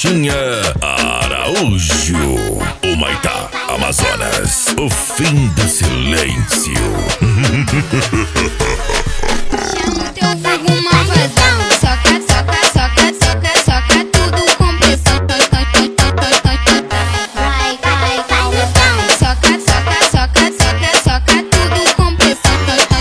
Pimentinha Araújo. Humaitá, Amazonas, o fim do silêncio. Chama o teu vulgo malvadão. Soca, soca, soca, soca, soca tudo com pressão. Vai, vai, vai no chão. Soca, soca, soca, soca, soca tudo com pressão.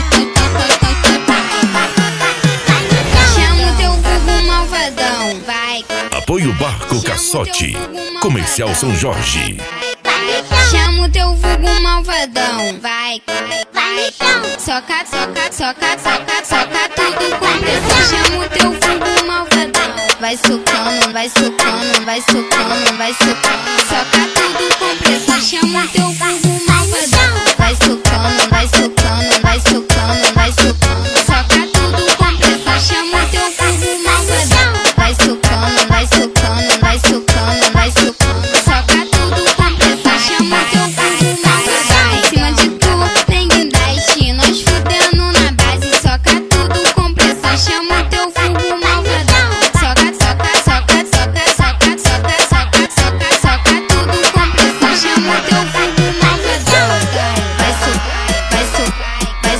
Chama o teu vulgo malvadão. Vai. Apoio Barco Caçote, Comercial São Jorge. Chama o teu vulgo malvadão. Vai, vai no chão. Soca, soca, soca, soca, soca tudo com pressão. Chama o teu vulgo malvadão. Vai socando, vai socando, vai socando, vai socando. Soca tudo com pressão. Chama o teu vulgo malvadão. Vai socando, vai socando, vai socando, vai socando. Soca tudo com pressão. Chama o teu vulgo malvadão. Vai socando, vai socando, vai socando, vai socando. Soca tudo com pressão. Chama o teu vulgo malvadão. Em cima de tu tem guindaste, nós fudendo na base. Soca tudo com pressão. Chama o teu vulgo malvadão. Soca, soca, soca, soca, soca, soca, soca, soca, soca tudo com pressão. Chama o teu vulgo malvadão. Vai socar, vai socar, vai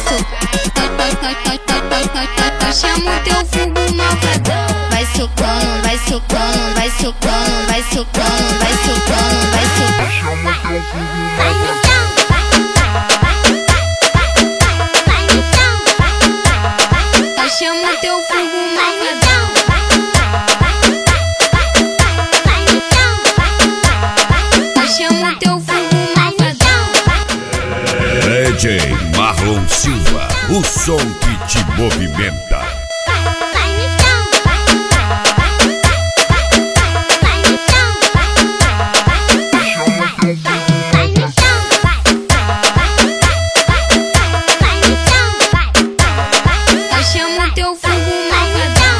socar. Chama o teu vulgo malvadão. Vai socando, vai socando, vai socando, vai socando, vai socando, vai socando. Chama teu vulgo malvadão. Chama o teu vulgo malvadão. Chama o teu vulgo malvadão. DJ Marlon Silva, o som que te movimenta. Chama o teu vulgo malvadão.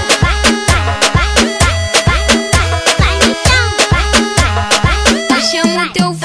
Chama o teu